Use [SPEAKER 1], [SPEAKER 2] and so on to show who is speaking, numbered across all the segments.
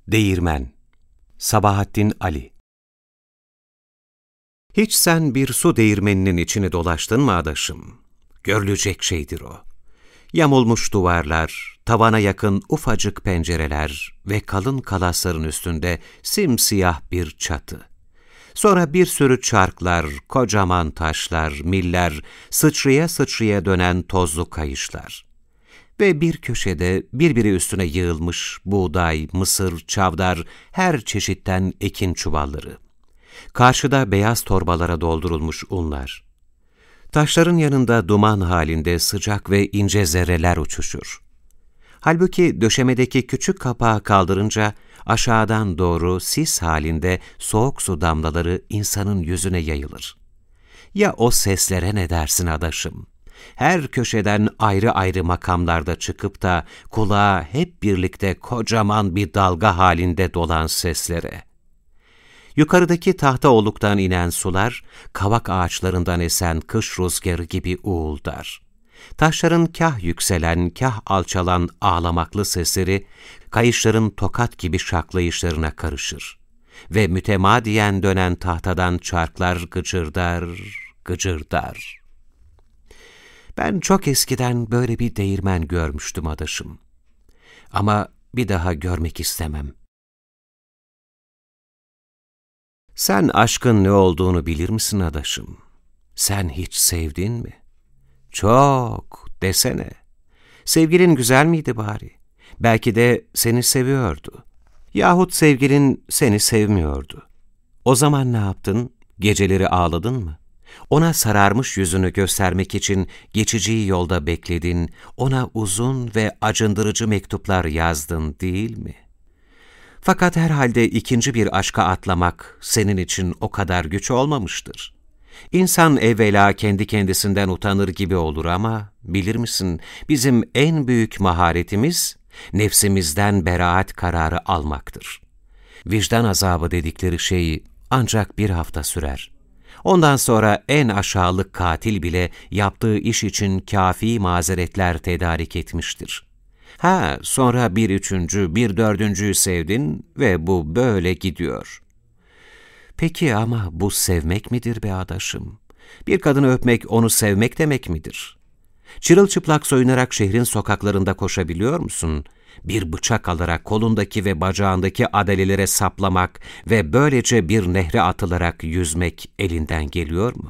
[SPEAKER 1] Değirmen. Sabahattin Ali. Hiç sen bir su değirmeninin içini dolaştın mı adaşım? Görülecek şeydir o. Yamulmuş duvarlar, tavana yakın ufacık pencereler ve kalın kalasların üstünde simsiyah bir çatı. Sonra bir sürü çarklar, kocaman taşlar, miller, sıçraya sıçraya dönen tozlu kayışlar. Ve bir köşede birbiri üstüne yığılmış buğday, mısır, çavdar, her çeşitten ekin çuvalları. Karşıda beyaz torbalara doldurulmuş unlar. Taşların yanında duman halinde sıcak ve ince zerreler uçuşur. Halbuki döşemedeki küçük kapağı kaldırınca aşağıdan doğru sis halinde soğuk su damlaları insanın yüzüne yayılır. Ya o seslere ne dersin adaşım? Her köşeden ayrı ayrı makamlarda çıkıp da kulağa hep birlikte kocaman bir dalga halinde dolan seslere. Yukarıdaki tahta oluktan inen sular, kavak ağaçlarından esen kış rüzgarı gibi uğuldar. Taşların kah yükselen, kah alçalan ağlamaklı sesleri, kayışların tokat gibi şaklayışlarına karışır. Ve mütemadiyen dönen tahtadan çarklar gıcırdar, gıcırdar. Ben çok eskiden böyle bir değirmen görmüştüm adaşım. Ama bir daha görmek istemem. Sen aşkın ne olduğunu bilir misin adaşım? Sen hiç sevdin mi? Çok, desene. Sevgilin güzel miydi bari? Belki de seni seviyordu. Yahut sevgilin seni sevmiyordu. O zaman ne yaptın? Geceleri ağladın mı? Ona sararmış yüzünü göstermek için geçiciyi yolda bekledin, ona uzun ve acındırıcı mektuplar yazdın değil mi? Fakat herhalde ikinci bir aşka atlamak senin için o kadar güç olmamıştır. İnsan evvela kendi kendisinden utanır gibi olur ama bilir misin, bizim en büyük maharetimiz nefsimizden beraat kararı almaktır. Vicdan azabı dedikleri şey ancak bir hafta sürer. Ondan sonra en aşağılık katil bile yaptığı iş için kâfi mazeretler tedarik etmiştir. Sonra bir üçüncü, bir dördüncüyü sevdin ve bu böyle gidiyor. Peki ama bu sevmek midir be adaşım? Bir kadını öpmek onu sevmek demek midir? Çırılçıplak soyunarak şehrin sokaklarında koşabiliyor musun? Bir bıçak alarak kolundaki ve bacağındaki adalelere saplamak ve böylece bir nehre atılarak yüzmek elinden geliyor mu?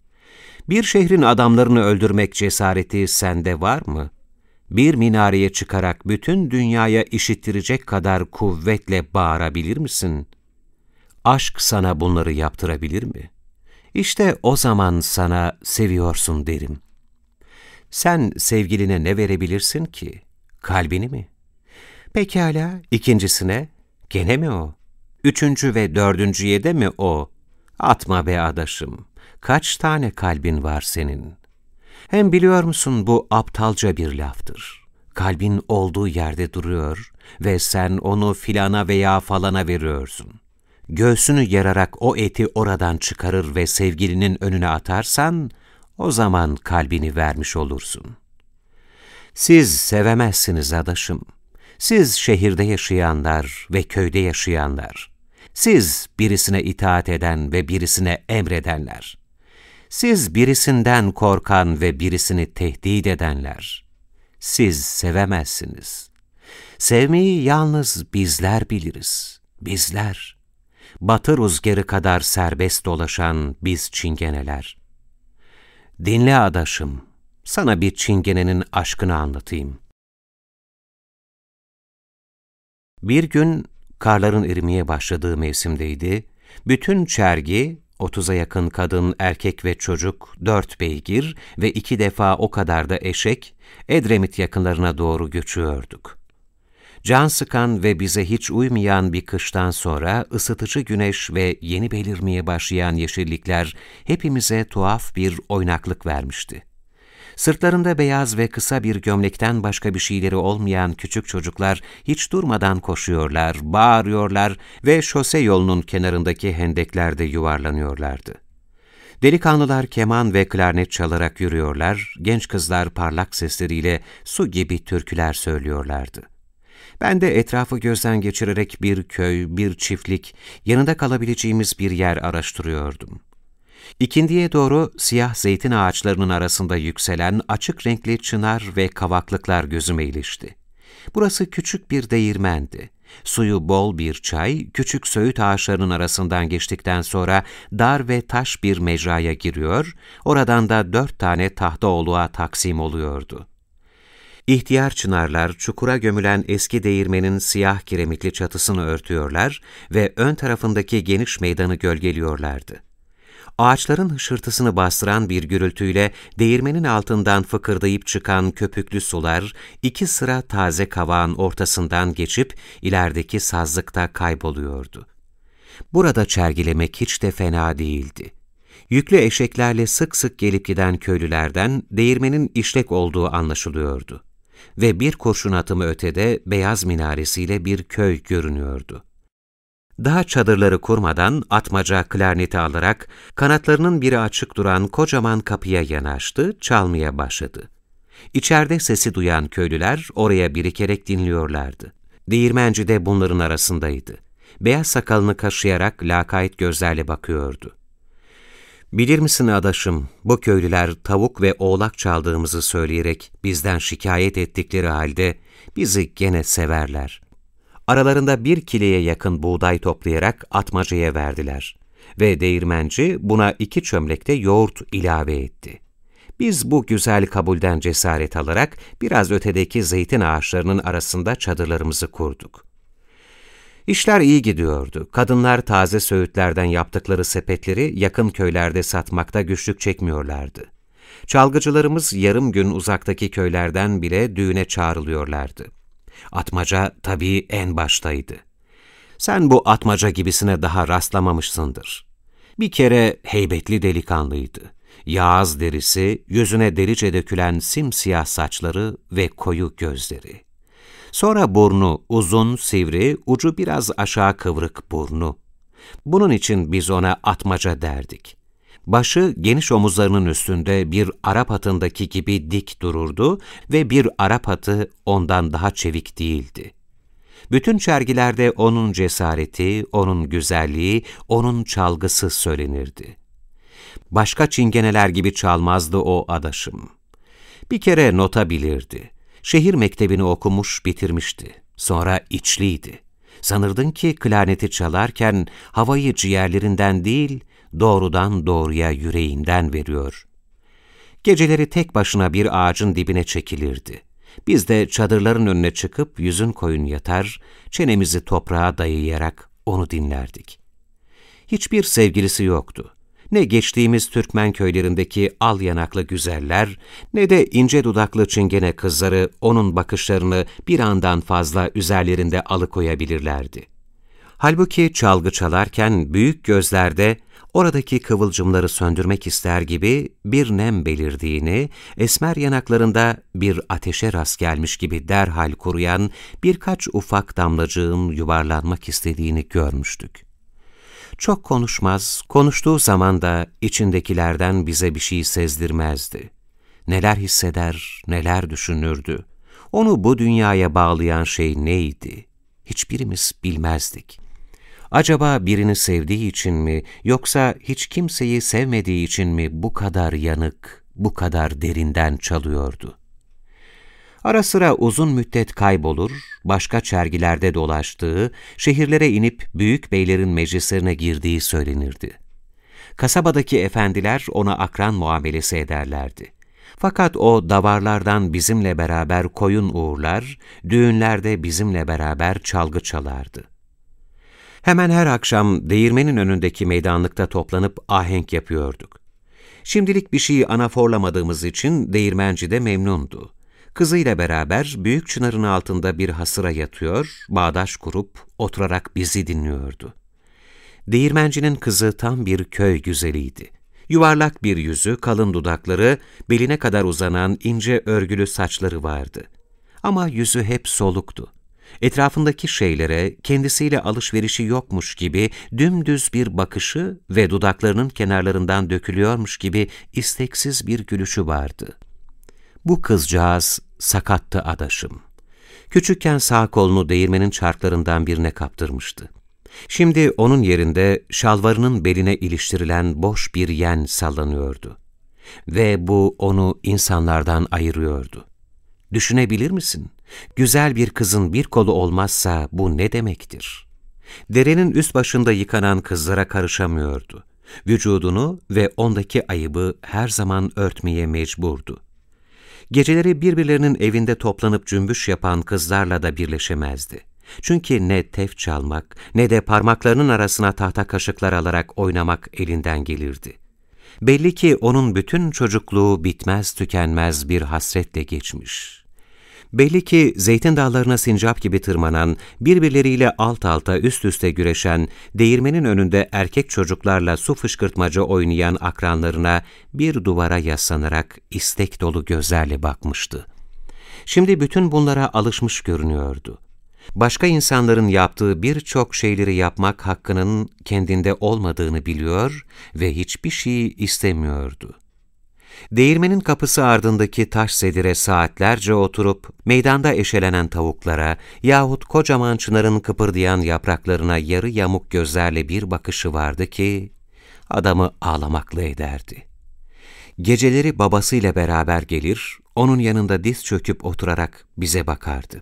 [SPEAKER 1] Bir şehrin adamlarını öldürmek cesareti sende var mı? Bir minareye çıkarak bütün dünyaya işittirecek kadar kuvvetle bağırabilir misin? Aşk sana bunları yaptırabilir mi? İşte o zaman sana seviyorsun derim. Sen sevgiline ne verebilirsin ki? Kalbini mi? Pekala, ikincisine, gene mi o? Üçüncü ve dördüncüye de mi o? Atma be adaşım, kaç tane kalbin var senin? Hem biliyor musun bu aptalca bir laftır. Kalbin olduğu yerde duruyor ve sen onu filana veya falana veriyorsun. Göğsünü yararak o eti oradan çıkarır ve sevgilinin önüne atarsan, o zaman kalbini vermiş olursun. Siz sevemezsiniz adaşım. Siz şehirde yaşayanlar ve köyde yaşayanlar. Siz birisine itaat eden ve birisine emredenler. Siz birisinden korkan ve birisini tehdit edenler. Siz sevemezsiniz. Sevmeyi yalnız bizler biliriz. Bizler. Batı rüzgarı kadar serbest dolaşan biz çingeneler. Dinle adaşım, sana bir çingenenin aşkını anlatayım. Bir gün karların erimeye başladığı mevsimdeydi. Bütün çergi, 30'a yakın kadın, erkek ve çocuk, 4 beygir ve 2 defa o kadar da eşek, Edremit yakınlarına doğru göçüyorduk. Can sıkan ve bize hiç uymayan bir kıştan sonra ısıtıcı güneş ve yeni belirmeye başlayan yeşillikler hepimize tuhaf bir oynaklık vermişti. Sırtlarında beyaz ve kısa bir gömlekten başka bir şeyleri olmayan küçük çocuklar hiç durmadan koşuyorlar, bağırıyorlar ve şose yolunun kenarındaki hendeklerde yuvarlanıyorlardı. Delikanlılar keman ve klarnet çalarak yürüyorlar, genç kızlar parlak sesleriyle su gibi türküler söylüyorlardı. Ben de etrafı gözden geçirerek bir köy, bir çiftlik, yanında kalabileceğimiz bir yer araştırıyordum. İkindiye doğru siyah zeytin ağaçlarının arasında yükselen açık renkli çınar ve kavaklıklar gözüme ilişti. Burası küçük bir değirmendi. Suyu bol bir çay, küçük söğüt ağaçlarının arasından geçtikten sonra dar ve taş bir mecraya giriyor, oradan da 4 tane tahtaoluğa taksim oluyordu. İhtiyar çınarlar çukura gömülen eski değirmenin siyah kiremitli çatısını örtüyorlar ve ön tarafındaki geniş meydanı gölgeliyorlardı. Ağaçların hışırtısını bastıran bir gürültüyle değirmenin altından fıkırdayıp çıkan köpüklü sular 2 sıra taze kavağın ortasından geçip ilerideki sazlıkta kayboluyordu. Burada çergilemek hiç de fena değildi. Yüklü eşeklerle sık sık gelip giden köylülerden değirmenin işlek olduğu anlaşılıyordu. Ve bir kurşun atımı ötede beyaz minaresiyle bir köy görünüyordu. Daha çadırları kurmadan atmaca klarneti alarak kanatlarının biri açık duran kocaman kapıya yanaştı, çalmaya başladı. İçeride sesi duyan köylüler oraya birikerek dinliyorlardı. Değirmenci de bunların arasındaydı. Beyaz sakalını kaşıyarak lakayt gözlerle bakıyordu. "Bilir misin adaşım, bu köylüler tavuk ve oğlak çaldığımızı söyleyerek bizden şikayet ettikleri halde bizi gene severler." Aralarında 1 kileye yakın buğday toplayarak atmacaya verdiler ve değirmenci buna 2 çömlekte yoğurt ilave etti. Biz bu güzel kabulden cesaret alarak biraz ötedeki zeytin ağaçlarının arasında çadırlarımızı kurduk. İşler iyi gidiyordu. Kadınlar taze söğütlerden yaptıkları sepetleri yakın köylerde satmakta güçlük çekmiyorlardı. Çalgıcılarımız yarım gün uzaktaki köylerden bile düğüne çağrılıyorlardı. Atmaca tabii en baştaydı. Sen bu atmaca gibisine daha rastlamamışsındır. Bir kere heybetli delikanlıydı. Yağız derisi, yüzüne delice dökülen simsiyah saçları ve koyu gözleri. Sonra burnu uzun, sivri, ucu biraz aşağı kıvrık burnu. Bunun için biz ona atmaca derdik. Başı geniş omuzlarının üstünde bir Arap atındaki gibi dik dururdu ve bir Arap atı ondan daha çevik değildi. Bütün çergilerde onun cesareti, onun güzelliği, onun çalgısı söylenirdi. Başka çingeneler gibi çalmazdı o adaşım. Bir kere nota bilirdi. Şehir mektebini okumuş, bitirmişti. Sonra içliydi. Sanırdın ki klarneti çalarken havayı ciğerlerinden değil, doğrudan doğruya yüreğinden veriyor. Geceleri tek başına bir ağacın dibine çekilirdi. Biz de çadırların önüne çıkıp yüzün koyun yatar, çenemizi toprağa dayayarak onu dinlerdik. Hiçbir sevgilisi yoktu. Ne geçtiğimiz Türkmen köylerindeki al yanaklı güzeller, ne de ince dudaklı çingene kızları onun bakışlarını bir andan fazla üzerlerinde alıkoyabilirlerdi. Halbuki çalgı çalarken büyük gözlerde oradaki kıvılcımları söndürmek ister gibi bir nem belirdiğini, esmer yanaklarında bir ateşe rast gelmiş gibi derhal kuruyan birkaç ufak damlacığın yuvarlanmak istediğini görmüştük. Çok konuşmaz, konuştuğu zaman da içindekilerden bize bir şey sezdirmezdi. Neler hisseder, neler düşünürdü. Onu bu dünyaya bağlayan şey neydi? Hiçbirimiz bilmezdik. Acaba birini sevdiği için mi, yoksa hiç kimseyi sevmediği için mi bu kadar yanık, bu kadar derinden çalıyordu? Ara sıra uzun müddet kaybolur, başka çergilerde dolaştığı, şehirlere inip büyük beylerin meclislerine girdiği söylenirdi. Kasabadaki efendiler ona akran muamelesi ederlerdi. Fakat o davarlardan bizimle beraber koyun uğurlar, düğünlerde bizimle beraber çalgı çalardı. Hemen her akşam değirmenin önündeki meydanlıkta toplanıp ahenk yapıyorduk. Şimdilik bir şeyi anaforlamadığımız için değirmenci de memnundu. Kızıyla beraber büyük çınarın altında bir hasıra yatıyor, bağdaş kurup oturarak bizi dinliyordu. Değirmencinin kızı tam bir köy güzeliydi. Yuvarlak bir yüzü, kalın dudakları, beline kadar uzanan ince örgülü saçları vardı. Ama yüzü hep soluktu. Etrafındaki şeylere kendisiyle alışverişi yokmuş gibi dümdüz bir bakışı ve dudaklarının kenarlarından dökülüyormuş gibi isteksiz bir gülüşü vardı. Bu kızcağız sakattı adaşım. Küçükken sağ kolunu değirmenin çarklarından birine kaptırmıştı. Şimdi onun yerinde şalvarının beline iliştirilen boş bir yen sallanıyordu. Ve bu onu insanlardan ayırıyordu. Düşünebilir misin? Güzel bir kızın bir kolu olmazsa bu ne demektir? Derenin üst başında yıkanan kızlara karışamıyordu. Vücudunu ve ondaki ayıbı her zaman örtmeye mecburdu. Geceleri birbirlerinin evinde toplanıp cümbüş yapan kızlarla da birleşemezdi. Çünkü ne tef çalmak ne de parmaklarının arasına tahta kaşıklar alarak oynamak elinden gelirdi. Belli ki onun bütün çocukluğu bitmez tükenmez bir hasretle geçmiş. Belli ki zeytin dallarına sincap gibi tırmanan, birbirleriyle alt alta üst üste güreşen, değirmenin önünde erkek çocuklarla su fışkırtmaca oynayan akranlarına bir duvara yaslanarak istek dolu gözlerle bakmıştı. Şimdi bütün bunlara alışmış görünüyordu. Başka insanların yaptığı birçok şeyleri yapmak hakkının kendinde olmadığını biliyor ve hiçbir şey istemiyordu. Değirmenin kapısı ardındaki taş sedire saatlerce oturup meydanda eşelenen tavuklara yahut kocaman çınarın kıpırdayan yapraklarına yarı yamuk gözlerle bir bakışı vardı ki adamı ağlamaklı ederdi. Geceleri babasıyla beraber gelir, onun yanında diz çöküp oturarak bize bakardı.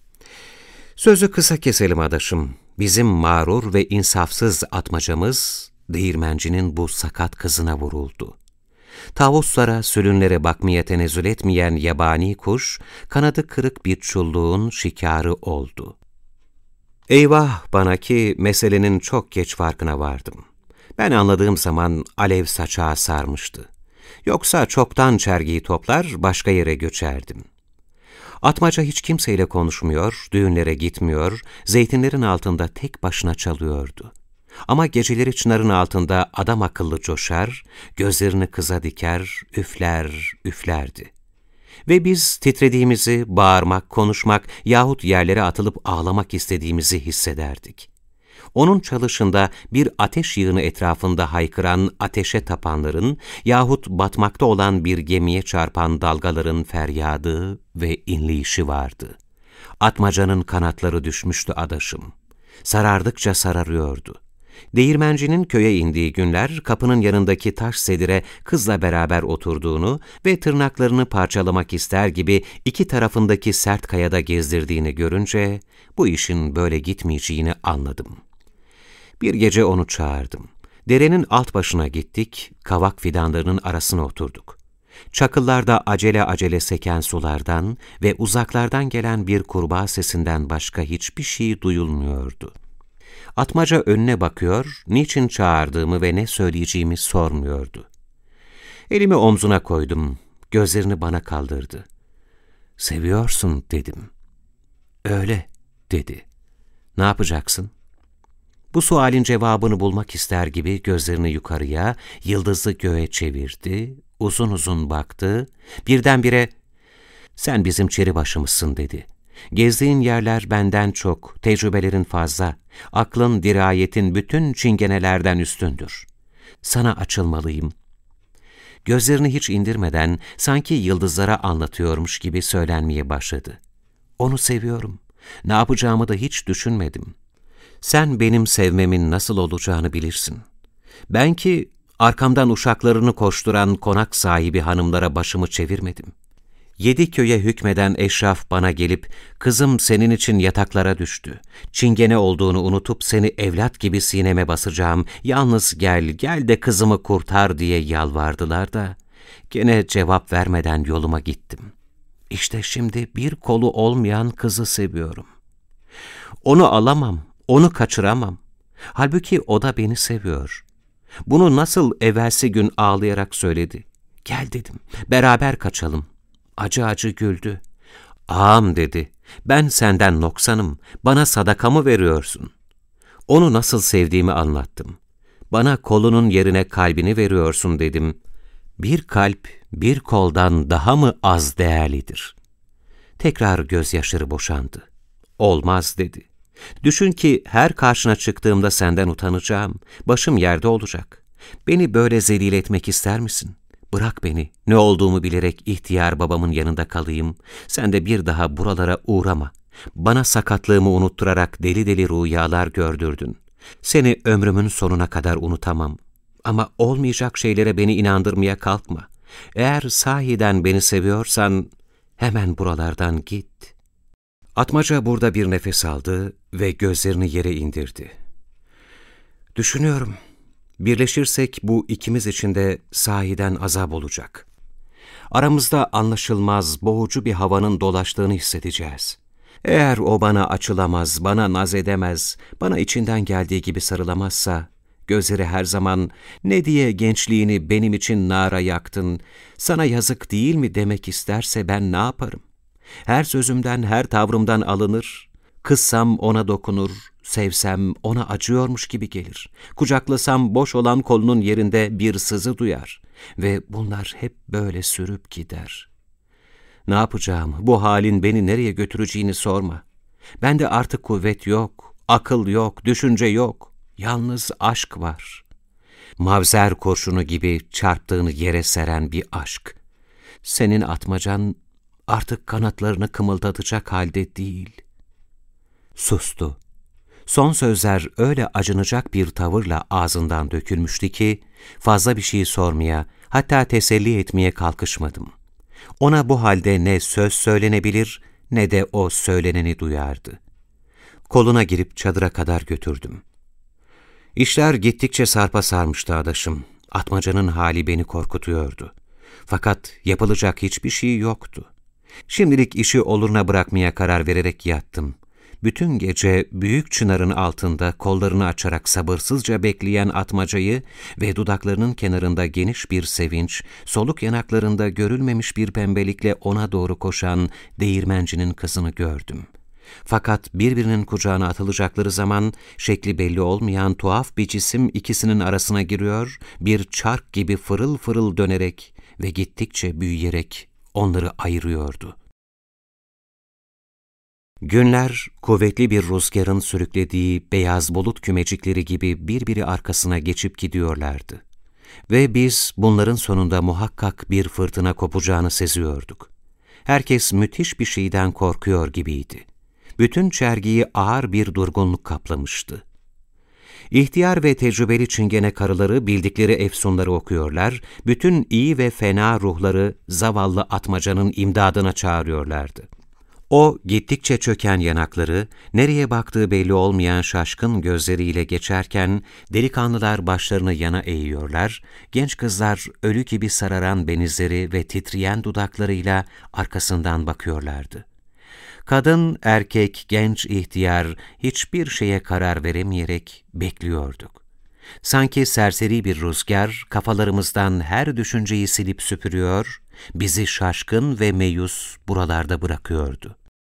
[SPEAKER 1] Sözü kısa keselim adaşım. Bizim mağrur ve insafsız atmacamız değirmencinin bu sakat kızına vuruldu. Tavuslara, sülünlere bakmaya tenezzül etmeyen yabani kuş, kanadı kırık bir çulluğun şikarı oldu. Eyvah bana ki meselenin çok geç farkına vardım. Ben anladığım zaman alev saçağı sarmıştı. Yoksa çoktan çergiyi toplar, başka yere göçerdim. Atmaca hiç kimseyle konuşmuyor, düğünlere gitmiyor, zeytinlerin altında tek başına çalıyordu. Ama geceleri çınarın altında adam akıllı coşar, gözlerini kıza diker, üfler, üflerdi. Ve biz titrediğimizi, bağırmak, konuşmak yahut yerlere atılıp ağlamak istediğimizi hissederdik. Onun çalışında bir ateş yığını etrafında haykıran ateşe tapanların yahut batmakta olan bir gemiye çarpan dalgaların feryadı ve inleyişi vardı. Atmacanın kanatları düşmüştü adaşım. Sarardıkça sararıyordu. Değirmencinin köye indiği günler kapının yanındaki taş sedire kızla beraber oturduğunu ve tırnaklarını parçalamak ister gibi iki tarafındaki sert kayada gezdirdiğini görünce bu işin böyle gitmeyeceğini anladım. Bir gece onu çağırdım. Derenin alt başına gittik, kavak fidanlarının arasına oturduk. Çakıllarda acele acele seken sulardan ve uzaklardan gelen bir kurbağa sesinden başka hiçbir şey duyulmuyordu. Atmaca önüne bakıyor, niçin çağırdığımı ve ne söyleyeceğimi sormuyordu. Elimi omzuna koydum, gözlerini bana kaldırdı. "Seviyorsun," dedim. "Öyle," dedi. "Ne yapacaksın?" Bu sualin cevabını bulmak ister gibi gözlerini yukarıya, yıldızlı göğe çevirdi, uzun uzun baktı, birdenbire "Sen bizim çeri başımızsın," dedi. "Gezdiğin yerler benden çok, tecrübelerin fazla, aklın, dirayetin bütün çingenelerden üstündür. Sana açılmalıyım." Gözlerini hiç indirmeden sanki yıldızlara anlatıyormuş gibi söylenmeye başladı. "Onu seviyorum. Ne yapacağımı da hiç düşünmedim. Sen benim sevmemin nasıl olacağını bilirsin. Ben ki arkamdan uşaklarını koşturan konak sahibi hanımlara başımı çevirmedim. 7 köye hükmeden eşraf bana gelip, kızım senin için yataklara düştü, çingene olduğunu unutup seni evlat gibi sineme basacağım, yalnız gel, gel de kızımı kurtar diye yalvardılar da, gene cevap vermeden yoluma gittim. İşte şimdi bir kolu olmayan kızı seviyorum. Onu alamam, onu kaçıramam. Halbuki o da beni seviyor. Bunu nasıl evvelsi gün ağlayarak söyledi. Gel dedim, beraber kaçalım. Acı acı güldü. Ağam dedi, ben senden noksanım, bana sadakamı veriyorsun. Onu nasıl sevdiğimi anlattım. Bana kolunun yerine kalbini veriyorsun dedim. Bir kalp, bir koldan daha mı az değerlidir? Tekrar gözyaşları boşandı. Olmaz dedi. Düşün ki her karşına çıktığımda senden utanacağım, başım yerde olacak. Beni böyle zelil etmek ister misin? Bırak beni, ne olduğumu bilerek ihtiyar babamın yanında kalayım, sen de bir daha buralara uğrama. Bana sakatlığımı unutturarak deli deli rüyalar gördürdün. Seni ömrümün sonuna kadar unutamam. Ama olmayacak şeylere beni inandırmaya kalkma. Eğer sahiden beni seviyorsan hemen buralardan git. Atmaca burada bir nefes aldı ve gözlerini yere indirdi. Düşünüyorum, birleşirsek bu ikimiz için de sahiden azap olacak. Aramızda anlaşılmaz, boğucu bir havanın dolaştığını hissedeceğiz. Eğer o bana açılamaz, bana naz edemez, bana içinden geldiği gibi sarılamazsa, gözleri her zaman "Ne diye gençliğini benim için nara yaktın, sana yazık değil mi?" demek isterse ben ne yaparım? Her sözümden, her tavrımdan alınır, kızsam ona dokunur, sevsem ona acıyormuş gibi gelir. Kucaklasam boş olan kolunun yerinde bir sızı duyar ve bunlar hep böyle sürüp gider. Ne yapacağım, bu halin beni nereye götüreceğini sorma. Bende artık kuvvet yok, akıl yok, düşünce yok, yalnız aşk var. Mavzer kurşunu gibi çarptığını yere seren bir aşk. Senin atmacan artık kanatlarını kımıldatacak halde değil. Sustu. Son sözler öyle acınacak bir tavırla ağzından dökülmüştü ki, fazla bir şey sormaya, hatta teselli etmeye kalkışmadım. Ona bu halde ne söz söylenebilir, ne de o söyleneni duyardı. Koluna girip çadıra kadar götürdüm. İşler gittikçe sarpa sarmıştı adaşım. Atmacanın hali beni korkutuyordu. Fakat yapılacak hiçbir şey yoktu. Şimdilik işi oluruna bırakmaya karar vererek yattım. Bütün gece büyük çınarın altında kollarını açarak sabırsızca bekleyen Atmaca'yı ve dudaklarının kenarında geniş bir sevinç, soluk yanaklarında görülmemiş bir pembelikle ona doğru koşan değirmencinin kızını gördüm. Fakat birbirinin kucağına atılacakları zaman şekli belli olmayan tuhaf bir cisim ikisinin arasına giriyor, bir çark gibi fırıl fırıl dönerek ve gittikçe büyüyerek onları ayırıyordu. Günler, kuvvetli bir rüzgarın sürüklediği beyaz bulut kümecikleri gibi birbiri arkasına geçip gidiyorlardı. Ve biz bunların sonunda muhakkak bir fırtına kopacağını seziyorduk. Herkes müthiş bir şeyden korkuyor gibiydi. Bütün çergiyi ağır bir durgunluk kaplamıştı. İhtiyar ve tecrübeli çingene karıları bildikleri efsunları okuyorlar, bütün iyi ve fena ruhları zavallı Atmaca'nın imdadına çağırıyorlardı. O, gittikçe çöken yanakları, nereye baktığı belli olmayan şaşkın gözleriyle geçerken, delikanlılar başlarını yana eğiyorlar, genç kızlar ölü gibi sararan benizleri ve titreyen dudaklarıyla arkasından bakıyorlardı. Kadın, erkek, genç, ihtiyar hiçbir şeye karar veremeyerek bekliyorduk. Sanki serseri bir rüzgar kafalarımızdan her düşünceyi silip süpürüyor, bizi şaşkın ve meyus buralarda bırakıyordu.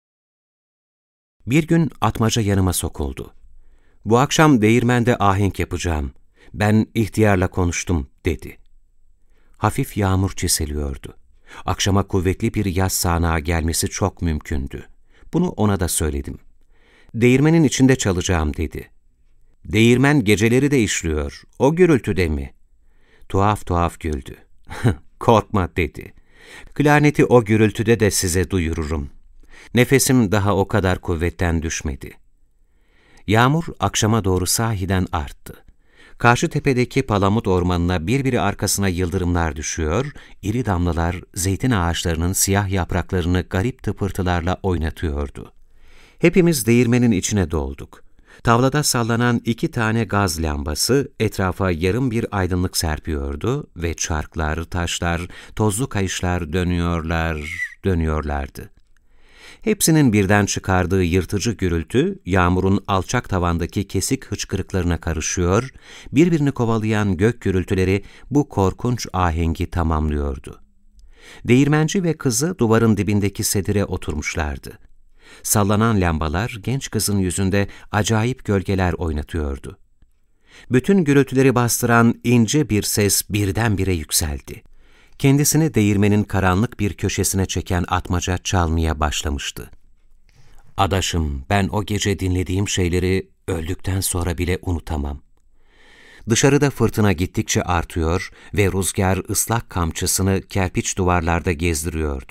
[SPEAKER 1] Bir gün Atmaca yanıma sokuldu. "Bu akşam değirmende ahenk yapacağım. Ben ihtiyarla konuştum," dedi. Hafif yağmur çiseliyordu. Akşama kuvvetli bir yaz sağanağı gelmesi çok mümkündü. Bunu ona da söyledim. "Değirmenin içinde çalacağım," dedi. "Değirmen geceleri de işliyor. O gürültüde mi?" Tuhaf tuhaf güldü. "Korkma," dedi. "Klarneti o gürültüde de size duyururum." Nefesim daha o kadar kuvvetten düşmedi. Yağmur akşama doğru sahiden arttı. Karşı tepedeki palamut ormanına birbiri arkasına yıldırımlar düşüyor, iri damlalar zeytin ağaçlarının siyah yapraklarını garip tıpırtılarla oynatıyordu. Hepimiz değirmenin içine dolduk. Tavlada sallanan 2 tane gaz lambası etrafa yarım bir aydınlık serpiyordu ve çarklar, taşlar, tozlu kayışlar dönüyorlardı. Hepsinin birden çıkardığı yırtıcı gürültü, yağmurun alçak tavandaki kesik hıçkırıklarına karışıyor, birbirini kovalayan gök gürültüleri bu korkunç ahengi tamamlıyordu. Değirmenci ve kızı duvarın dibindeki sedire oturmuşlardı. Sallanan lambalar genç kızın yüzünde acayip gölgeler oynatıyordu. Bütün gürültüleri bastıran ince bir ses birdenbire yükseldi. Kendisini değirmenin karanlık bir köşesine çeken Atmaca çalmaya başlamıştı. Adaşım, ben o gece dinlediğim şeyleri öldükten sonra bile unutamam. Dışarıda fırtına gittikçe artıyor ve rüzgar ıslak kamçısını kerpiç duvarlarda gezdiriyordu.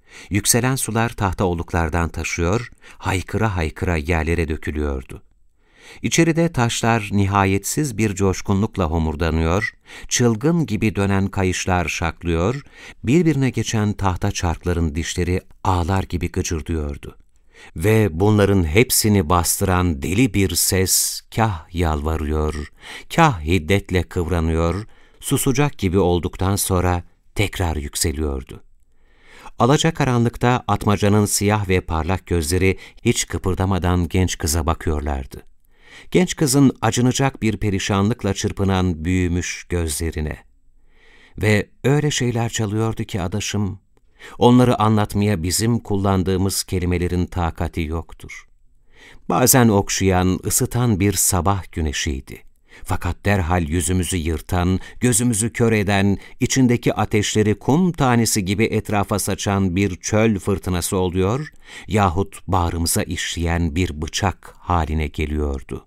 [SPEAKER 1] Yükselen sular tahta oluklardan taşıyor, haykıra haykıra yerlere dökülüyordu. İçeride taşlar nihayetsiz bir coşkunlukla homurdanıyor, çılgın gibi dönen kayışlar şaklıyor, birbirine geçen tahta çarkların dişleri ağlar gibi gıcırdıyordu. Ve bunların hepsini bastıran deli bir ses kah yalvarıyor, kah hiddetle kıvranıyor, susacak gibi olduktan sonra tekrar yükseliyordu. Alacakaranlıkta Atmaca'nın siyah ve parlak gözleri hiç kıpırdamadan genç kıza bakıyorlardı. Genç kızın acınacak bir perişanlıkla çırpınan büyümüş gözlerine. Ve öyle şeyler çalıyordu ki adaşım, onları anlatmaya bizim kullandığımız kelimelerin takati yoktur. Bazen okşayan, ısıtan bir sabah güneşiydi. Fakat derhal yüzümüzü yırtan, gözümüzü kör eden, içindeki ateşleri kum tanesi gibi etrafa saçan bir çöl fırtınası oluyor yahut bağrımıza işleyen bir bıçak haline geliyordu.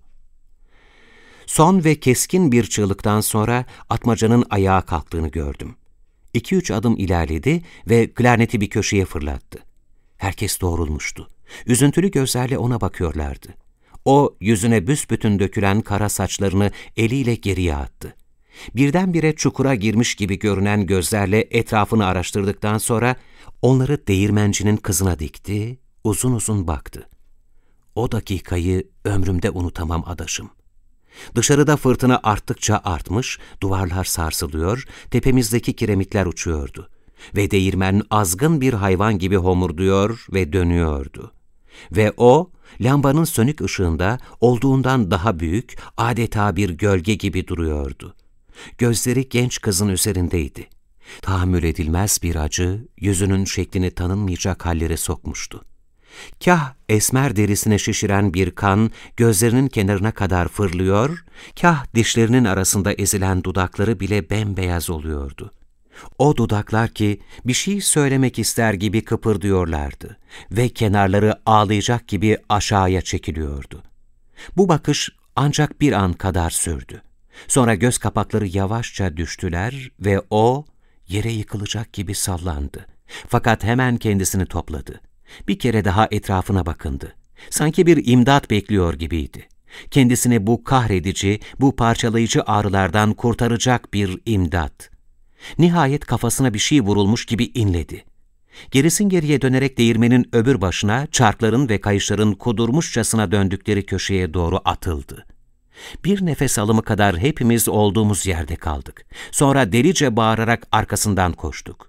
[SPEAKER 1] Son ve keskin bir çığlıktan sonra Atmaca'nın ayağa kalktığını gördüm. 2-3 adım ilerledi ve klarneti bir köşeye fırlattı. Herkes doğrulmuştu. Üzüntülü gözlerle ona bakıyorlardı. O, yüzüne büsbütün dökülen kara saçlarını eliyle geriye attı. Birdenbire çukura girmiş gibi görünen gözlerle etrafını araştırdıktan sonra onları değirmencinin kızına dikti, uzun uzun baktı. O dakikayı ömrümde unutamam adaşım. Dışarıda fırtına arttıkça artmış, duvarlar sarsılıyor, tepemizdeki kiremitler uçuyordu. Ve değirmen azgın bir hayvan gibi homurduyor ve dönüyordu. Ve o, lambanın sönük ışığında olduğundan daha büyük, adeta bir gölge gibi duruyordu. Gözleri genç kızın üzerindeydi. Tahammül edilmez bir acı, yüzünün şeklini tanınmayacak hallere sokmuştu. Kah esmer derisine şişiren bir kan gözlerinin kenarına kadar fırlıyor, kah dişlerinin arasında ezilen dudakları bile bembeyaz oluyordu. O dudaklar ki bir şey söylemek ister gibi kıpırdıyorlardı ve kenarları ağlayacak gibi aşağıya çekiliyordu. Bu bakış ancak bir an kadar sürdü. Sonra göz kapakları yavaşça düştüler ve o yere yıkılacak gibi sallandı. Fakat hemen kendisini topladı. Bir kere daha etrafına bakındı. Sanki bir imdat bekliyor gibiydi. Kendisini bu kahredici, bu parçalayıcı ağrılardan kurtaracak bir imdat. Nihayet kafasına bir şey vurulmuş gibi inledi. Gerisin geriye dönerek değirmenin öbür başına, çarkların ve kayışların kudurmuşçasına döndükleri köşeye doğru atıldı. Bir nefes alımı kadar hepimiz olduğumuz yerde kaldık. Sonra delice bağırarak arkasından koştuk.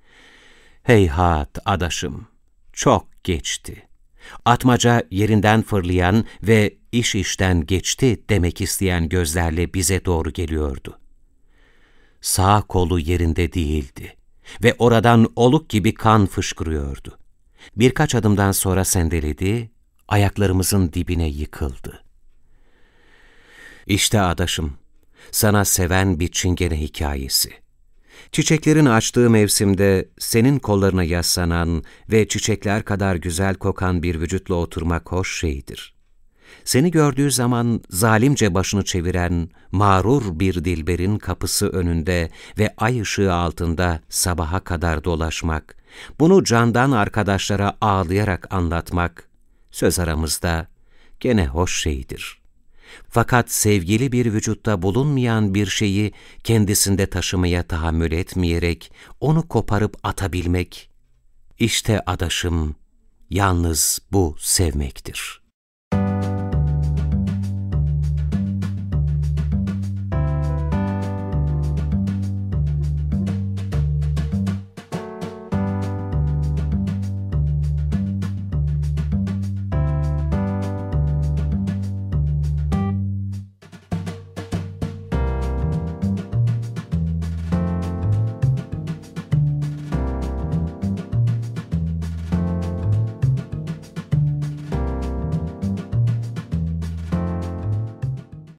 [SPEAKER 1] Heyhat adaşım, çok geçti. Atmaca yerinden fırlayan ve iş işten geçti demek isteyen gözlerle bize doğru geliyordu. Sağ kolu yerinde değildi ve oradan oluk gibi kan fışkırıyordu. Birkaç adımdan sonra sendeledi, ayaklarımızın dibine yıkıldı. İşte adaşım, sana seven bir çingene hikayesi. Çiçeklerin açtığı mevsimde senin kollarına yaslanan ve çiçekler kadar güzel kokan bir vücutla oturmak hoş şeydir. Seni gördüğü zaman zalimce başını çeviren mağrur bir dilberin kapısı önünde ve ay ışığı altında sabaha kadar dolaşmak, bunu candan arkadaşlara ağlayarak anlatmak, söz aramızda gene hoş şeydir. Fakat sevgili bir vücutta bulunmayan bir şeyi kendisinde taşımaya tahammül etmeyerek onu koparıp atabilmek, işte adaşım, yalnız bu sevmektir.